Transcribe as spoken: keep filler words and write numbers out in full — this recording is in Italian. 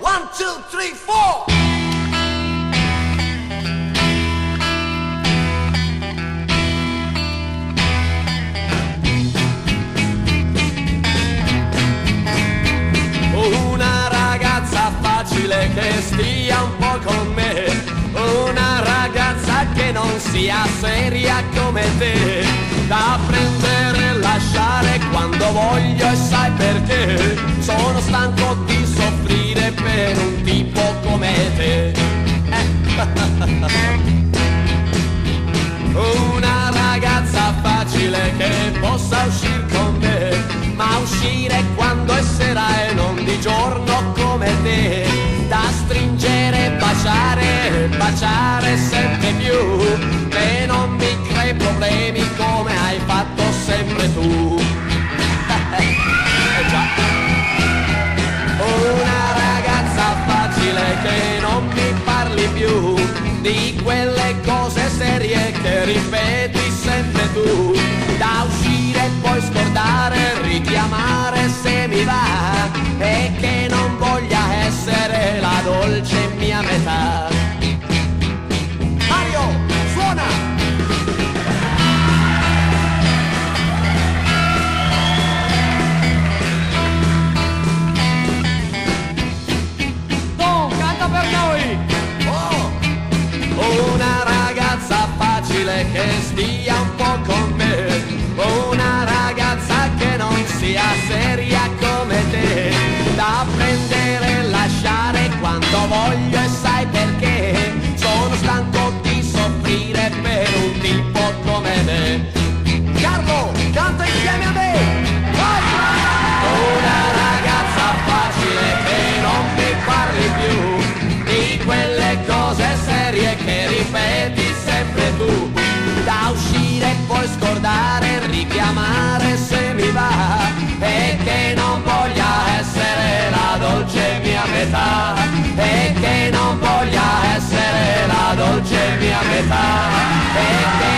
One, two, three, four. Una ragazza facile che stia un po' con me, una ragazza che non sia seria come te, da prendere e lasciare quando voglio, e sai perché? Sono stanco di soffrire per un tipo come te. Una ragazza facile che possa uscire con me, ma uscire quando è sera e non di giorno come te, da stringere, baciare, baciare sempre più, che non mi crei problemi come hai fatto sempre tu. Eh già. Una ragazza facile che non mi parli più di quelle cose serie che ripeti sempre tu, da uscire e poi scordare, richiamare se mi va, e che non voglia essere la dolce mia metà. Mario, suona! Una ragazza facile che stia un po' con me, una ragazza che non sia seria come te, da prendere e lasciare quando voglio, e sai perché? Sono stanco di soffrire per un tipo come me. Carlo, canta insieme a me! Vai! Una ragazza facile che non mi parli più di quelle cose serie che ripeti sempre tu, da uscire e poi scordare, richiamare se mi va, e che non voglia essere la dolce mia metà, e che non voglia essere la dolce mia metà, e che